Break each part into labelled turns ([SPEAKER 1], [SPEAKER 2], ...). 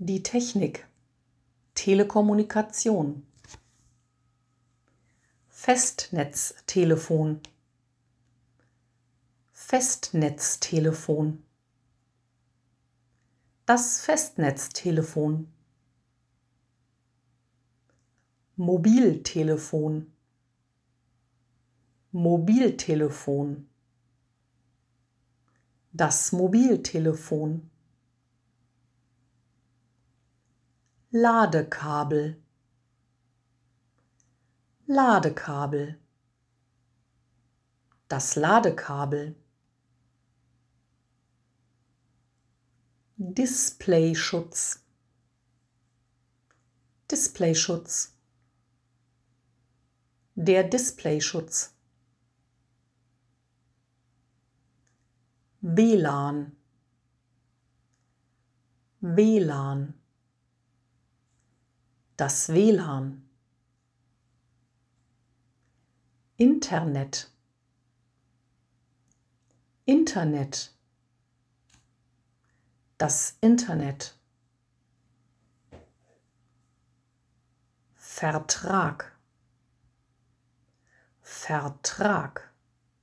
[SPEAKER 1] Die Technik, Telekommunikation, Festnetztelefon, Festnetztelefon, das Festnetztelefon, Mobiltelefon, Mobiltelefon, das Mobiltelefon, Ladekabel, Ladekabel, das Ladekabel, Displayschutz, Displayschutz, der Displayschutz, WLAN, WLAN, das WLAN, Internet, Internet, das Internet, Vertrag, Vertrag,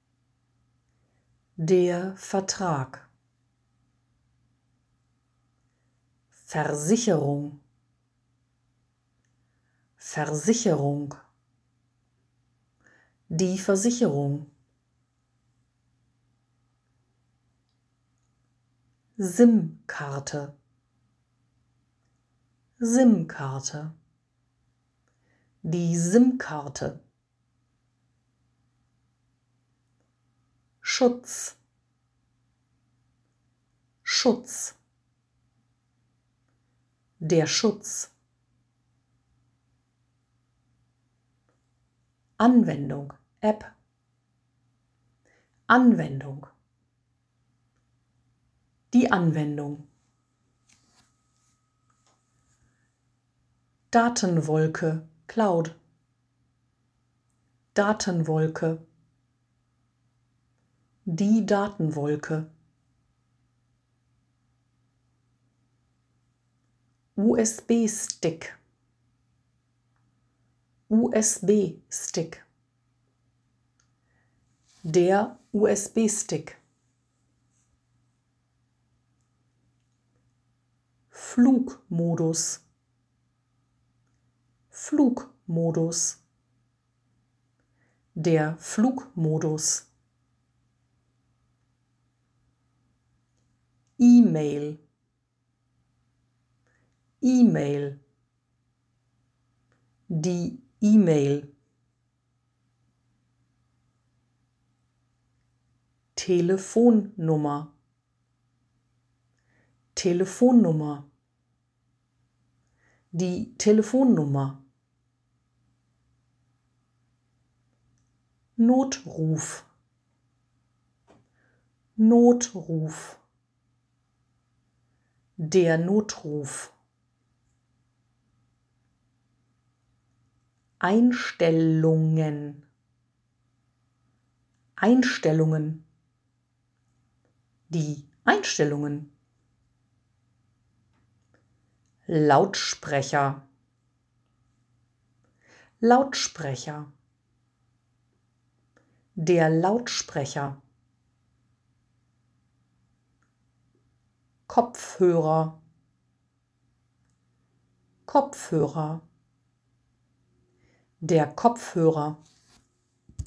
[SPEAKER 1] der Vertrag, Versicherung, Versicherung, die Versicherung, SIM-Karte, SIM-Karte, die SIM-Karte, Schutz, Schutz, der Schutz, Anwendung, App, Anwendung, die Anwendung, Datenwolke, Cloud, Datenwolke, die Datenwolke, USB-Stick, USB-Stick, der USB-Stick, Flugmodus, Flugmodus, der Flugmodus, E-Mail, E-Mail, die E-Mail, Telefonnummer, Telefonnummer, die Telefonnummer, Notruf, Notruf, der Notruf, Einstellungen, Einstellungen, die Einstellungen, Lautsprecher, Lautsprecher, der Lautsprecher, Kopfhörer, Kopfhörer, der Kopfhörer,